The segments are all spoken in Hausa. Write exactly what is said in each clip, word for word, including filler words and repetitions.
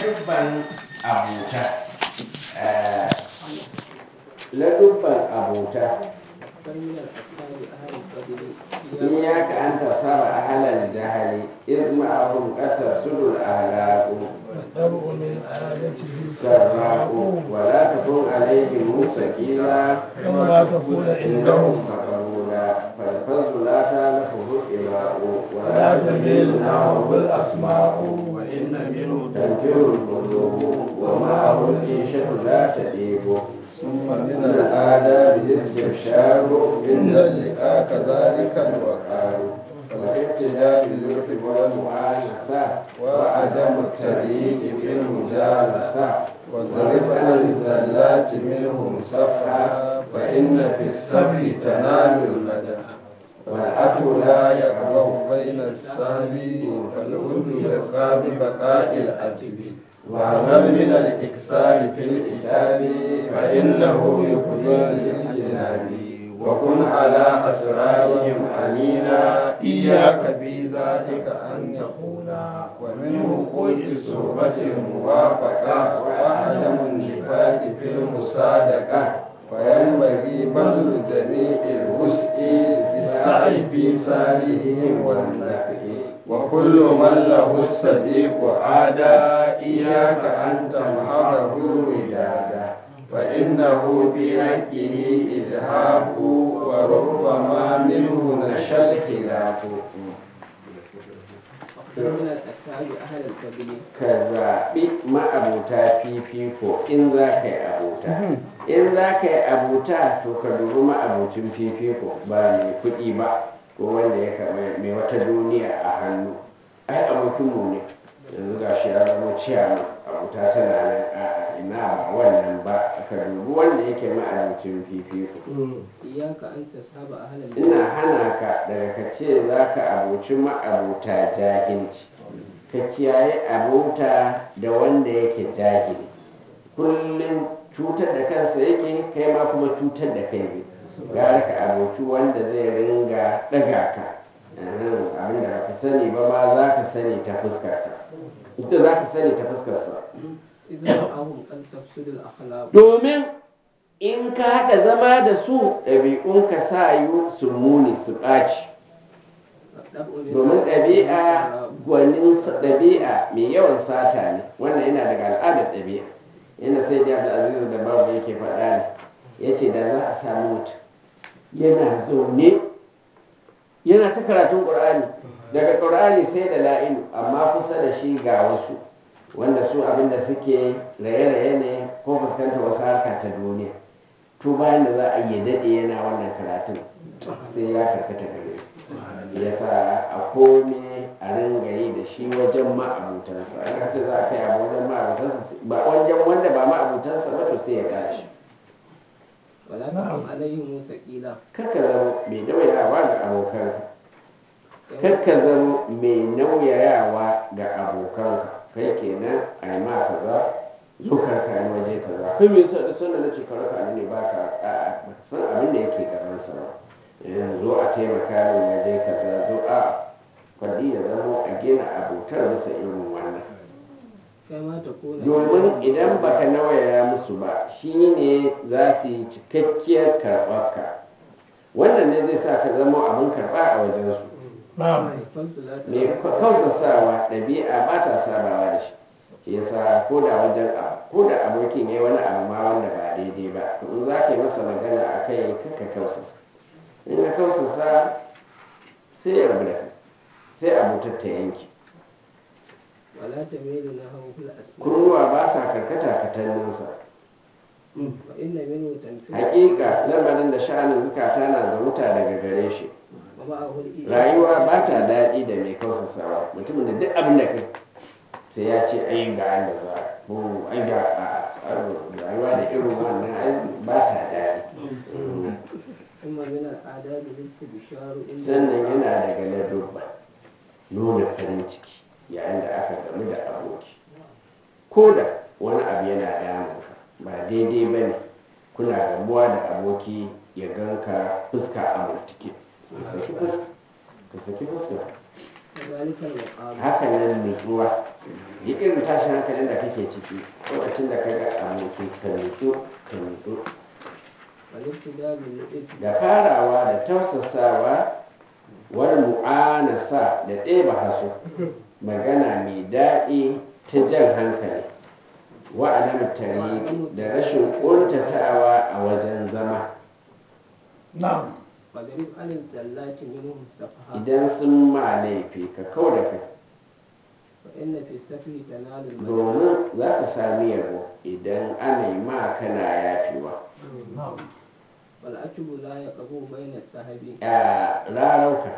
ladubban abota eh, ladubban abota فمن الأصحاب أهل الفضل iyaka an tasaba ahlal jahali iz ma'ahum qad tasudul ahlaqu والطبع من عادته سراء ولا تكن عليهم مسكينا كما تكون إنهم عندهم مقبولا فالفضل لا تالفه الإماء ولا ولا تميل تميل نحوه نحوه الأسماء الأسماء وإن منه تنفر القلوب ومعه العيشة لا تديب ثم من الآداب الاستبشار عند عند اللقاء اللقاء كذلك كذلك الوقار والابتداء باللطف والمعانسة وعدم التضييق في المجالسة واضرب عن الزلات منهم صفحا فإن في الصفح تنال المدى والعدل لا يقرب بين السهم فالود يبقى ببقاء العتب واحذر من الإكسار في الإتاب فإنه يفضي للاجتناب وكن على أسرارهم أمينا إياك في ذلك أن يكونا ومن حقوق صحبة الموافقة وعدم النفاق في المصادقة وينبغي بذل جميع الوسع في السعي في صالحهم والنفع وكل من له الصديق عادا إياك أن تمحضه ودادا فإنه بحقه إلهاق وربما منه نشا الخلاف ومن الأصحاب أهل الفضل ka zaɓi ma'abuta fifiko in za ka yi abota in za ka yi abota to ka dubi ma'abucin fifiko ba mai kuɗi ba ko wanda ya kama mai wata duniya a hannu ai abokinmu ne yanzu ga shi ya zama ciyaman abota tana nan a ina ba wannan ba ka dubi wanda yake ma'abucin fifiko إياك أن تصحب أهل الفضل ina hana ka daga ka ce za ka abuci ma'abuta jahilci ka kiyaye abota da wanda yake jahili kullum cutar da kansa yake kai ma kuma cutar da kai zai gara ka aboki wanda zai ringa ɗaga ka abin da ka sani ba ma za ka sani ta fuskarka ita za ka sani ta fuskarsa إذا معهم أن تفسد الأخلاق domin in ka haɗa zama da su ɗabi'unka sa yi su muni su ɓaci والطبع من domin ɗabi'a عادته gwanin sa- ɗabi'a mai yawan sata ne wannan yana daga al'adar ɗabi'a yana sai da abdulaziz da babu yake faɗa ne ya ce da za a samu mutum yana zaune yana ta karatun ƙur'ani daga ƙur'ani sai da la'inu amma kusa da shi ga wasu wanda su abinda suke raye-raye ne ko fuskantar wasu harka ta duniya to bayan da za a yi daɗe yana wannan karatun sai ya karkata gare su ya sa a kome a ringa yi da shi wajen ma'abutansa a lokacin za a kai abu wajen ma'abutansa ba wajen wanda ba ma'abutansa ba to sai ya tashi ولا تكن عليهم ثقيلا kakka zama mai nauyawa ga abokanka kakka zama mai nauyayawa ga abokanka kai kenan a yi ma kaza zo karka ni waje kaza kai me yasa da sanda na ce karka ni ne ba ka a ba ka san abin da yake gabansa ba yanzu a taimaka min waje kaza zo a kwalli ya zama a gina abotar bisa irin wannan كما تكون domin idan baka nauyaya musu ba shine za su yi cikakkiyar karɓarka wannan ne zai sa ka zama abin karɓa a wajensu نعم الفضل لا mai تأخذ kausasawa ɗabi'a ba ta sabawa da shi shi yasa ko da wajen abu ko da abokin ya wani abu ma wanda ba daidai ba to in za ka yi masa magana a kai kaka kausasa in ka kausasa sai ya rabu da kai sai abotar ta yanki ولا تميل نحوه الأسماء kunnuwa ba sa karkata katanninsa وإن منه تنفيذ hakika lamarin da sha'anin zukata na zauta daga gare shi ومعه الإيمان rayuwa ba ta daɗi da mai kausasawa mutumin da duk abin da kai sai ya ce ai ga an da za ko ai ga a a- rayuwa da irin wannan ai ba ta daɗi ثم من الآداب الاستبشار عند sannan yana daga ladubba nuna farin ciki yayin da aka gamu da aboki ko da wani abu yana damunka ba daidai ba ne kuna gamuwa da aboki ya ganka fuska a murtuke ka saki fuska ka saki fuska كذلك المقام haka nan nutsuwa duk irin tashin hankalin da kake ciki lokacin da ka ga aboki ka nutsu ka nutsu والابتداء باللطف da farawa da tausasawa wani mu'anasa da ɗeba haso magana mai daɗi ta jan hankali wa'adam tari da rashin ƙuntatawa a wajen zama نعم واضرب عن الزلات منهم سفها idan sun ma laifi ka kau da kai فإن في السفه تنال المدى domin za ka sami yabo idan ana yi ma kana yafewa نعم والعتب لا يقبو بين السحب a rarauka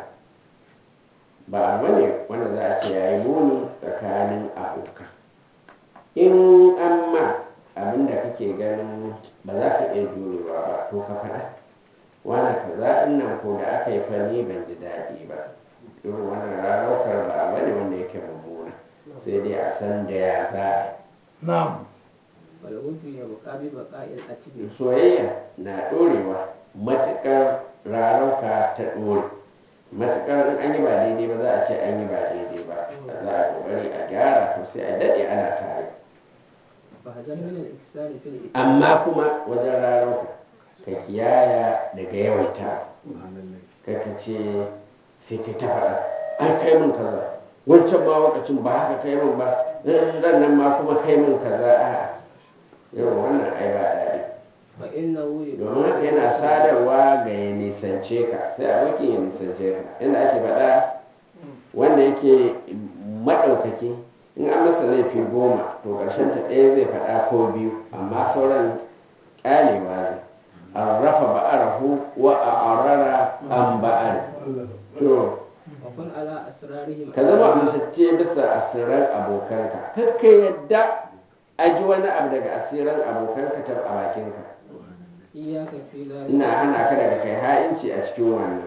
ba abu ne wanda za a ce ya yi muni tsakanin abokan in an ma abin da kake ganin ba za ka iya jurewa ba to ka faɗa wani kaza in nan ko da aka yi fani ban ji daɗi ba irin wannan raraukar ba abu ne wanda yake mummuna sai dai a san da ya za a yi. نعم والود يبقى ببقاء العتب soyayya na ɗorewa matuƙar rarauka ta ɗore matuƙar in an yi ba daidai ba za a ce an yi ba daidai ba za a ƙoƙari a gyara to sai a daɗe ana tare فهذا من الإكسار في الإتمام amma kuma wajen rarauka ka kiyaya daga yawaita kai ka ce sai kai ta faɗa ai kai min kaza wancan ma lokacin ba haka kai min ba ran nan ma kuma kai min kaza a'a yau wannan ai ba daɗi فإنه domin haka yana sadarwa ga ya nisance ka sai abokin ya nisance ka inda ake faɗa wanda yake maɗaukaki in an masa laifi goma to ƙarshen ta ɗaya zai faɗa ko biyu amma sauran ƙyalewa zai an rafa ba'arahu wa a arara an ba'ar to وكن على أسرارهم ka zama amintacce bisa asiran abokanka kar ka yadda a ji wani abu daga asiran abokanka ta a bakinka إياك في ذلك ina hana ka daga kai ha'inci a cikin wannan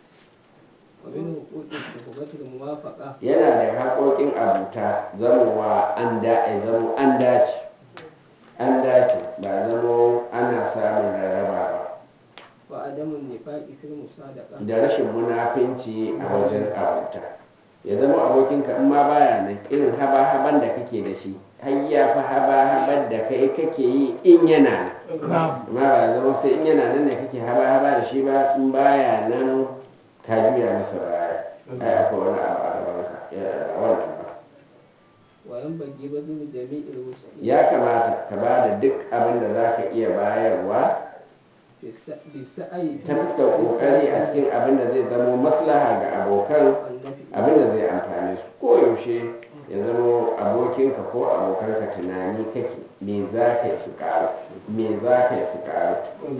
ومن حقوق الصحبة الموافقة yana da haƙoƙin abuta zamowa an da zamo an dace an dace ba zamo ana samun rarraba ba وعدم النفاق في المصادقة da rashin munafinci a wajen abuta ya zama abokinka in ma baya nan irin haba-haban da kake da shi har ya fi haba-haban da kai kake yi in yana nan نعم amma ba ya zama sai in yana nan ne kake haba-haba da shi ba in baya nan ka juya masa baya ai akwai wani abu a gabanka ya ba wannan ba وينبغي بذل جميع الوسع ya kamata ka ba da duk abin da za ka iya bayarwa في الس- بالسعي ta fuskar kokari a cikin abin da zai zama maslaha ga abokan والنفع abin da zai amfane su koyaushe ya zama abokinka ko abokanka tunani kake me za ka yi su karu me za ka yi su karu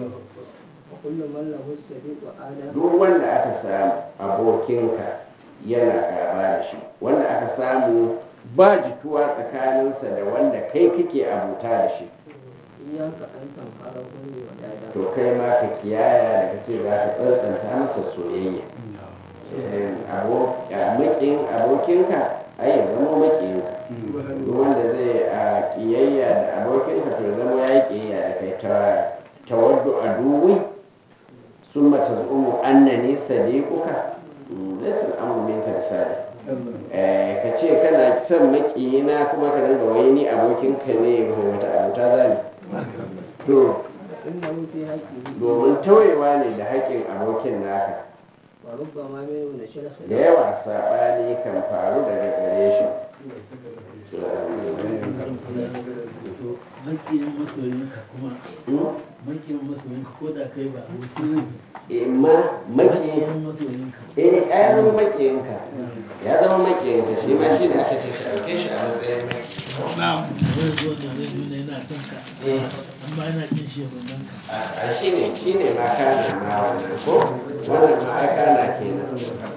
وكل من له الصديق آدم duk wanda aka samu abokinka yana gaba da shi wanda aka samu ba jituwa tsakaninsa da wanda kai kake abuta da shi إياك أن تنهره ودادا to kai ma ka kiyaya daga ce za ka tsantsanta masa soyayya makin abokinka ai ya zama makinka duk wanda zai a kiyayya da abokinka to zama ya yi kiyayya da kai ta tawaddu a duwi sun mata zumu annani sadiquka laysa al'amru minka bisali ka ce kana son makiyina kuma ka dinga wai ni abokinka ne wata abuta zani to فإنه في حقه domin tauyewa ne da haƙƙin abokin naka وربما منه نشر da خلاف yawa saɓani kan faru daga gare shi makiyin masoyinka kuma makiyin masoyinka ko da kai ba abokin imma maki makiyin masoyinka eh ya zama makiyinka ya zama makiyinka shi ma shi ne aka ce ka ɗauke shi a matsayin maki نعم wani zuwa da zai nuna yana son ka eh amma yana kin shi wannan ka a shi ne shi ne ma kana ma wannan ko wannan ma ai kana kenan